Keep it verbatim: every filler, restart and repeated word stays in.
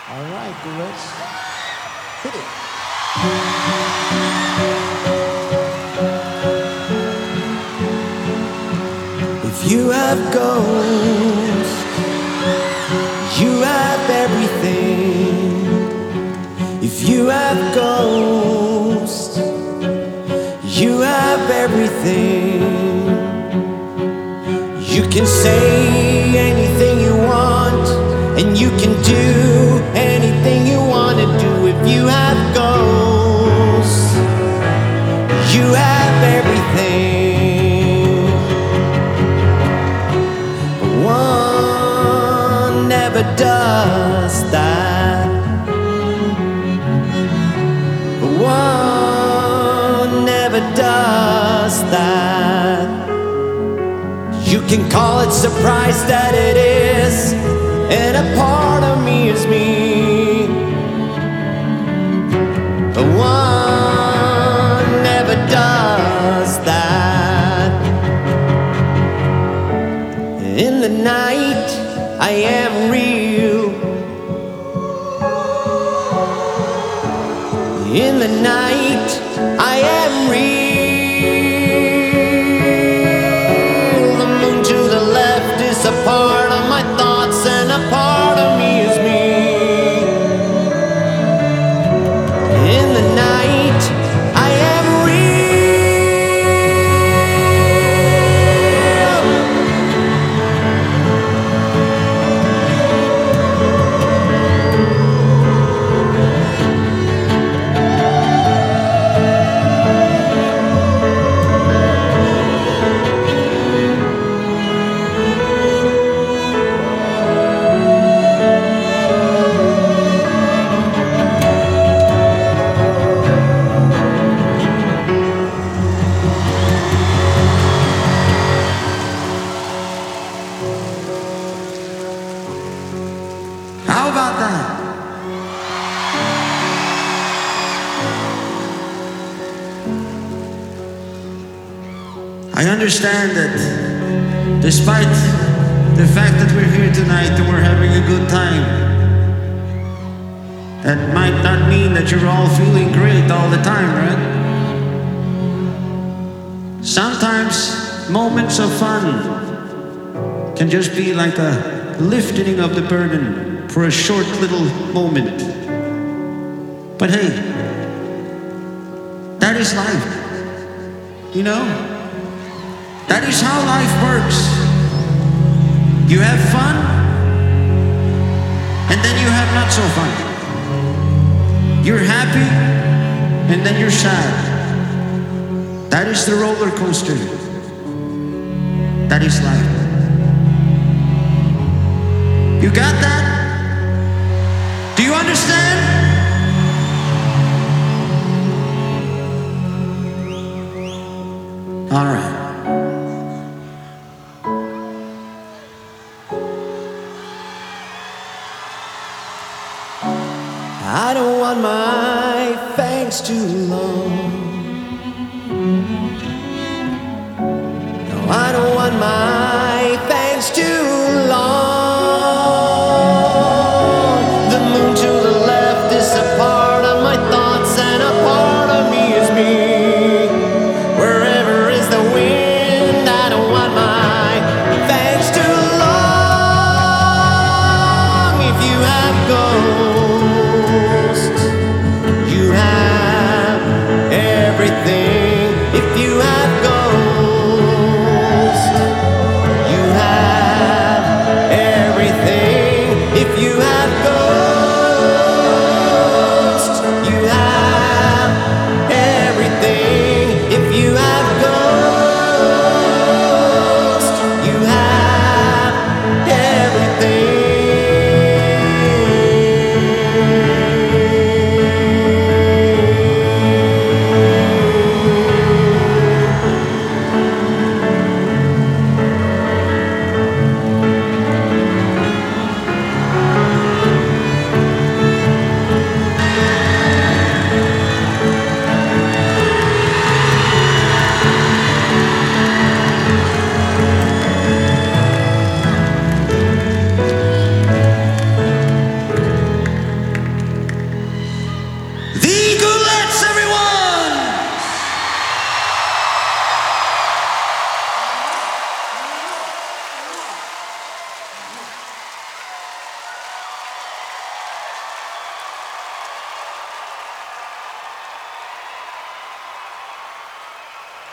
All right, Gores. Hit it. If you have ghosts, you have everything. If you have ghosts, you have everything. You can say anything you want, and you can do anything you want to do. If you have ghosts, you have everything. But one never does that. But one never does that. You can call it surprise that it is, and a part of me is me. But one never does that. In the night, I am real. In the night, I am real. A part of my thoughts and a part of me is me. In the night, I am How about that? I understand that despite the fact that we're here tonight and we're having a good time, that might not mean that you're all feeling great all the time, right? Sometimes moments of fun can just be like a lifting of the burden for a short little moment. But hey, that is life. You know? That is how life works. You have fun, and then you have not so fun. You're happy, and then you're sad. That is the roller coaster. That is life. You got that? Do you understand? All right. I don't want my fangs too long. No, I don't want my fangs too long. The moon to the left is a part of my thoughts, and a part of me is me. Wherever is the wind, I don't want my fangs too long. If you have ghosts, you have everything. If you have ghosts, you have everything. If you have ghosts.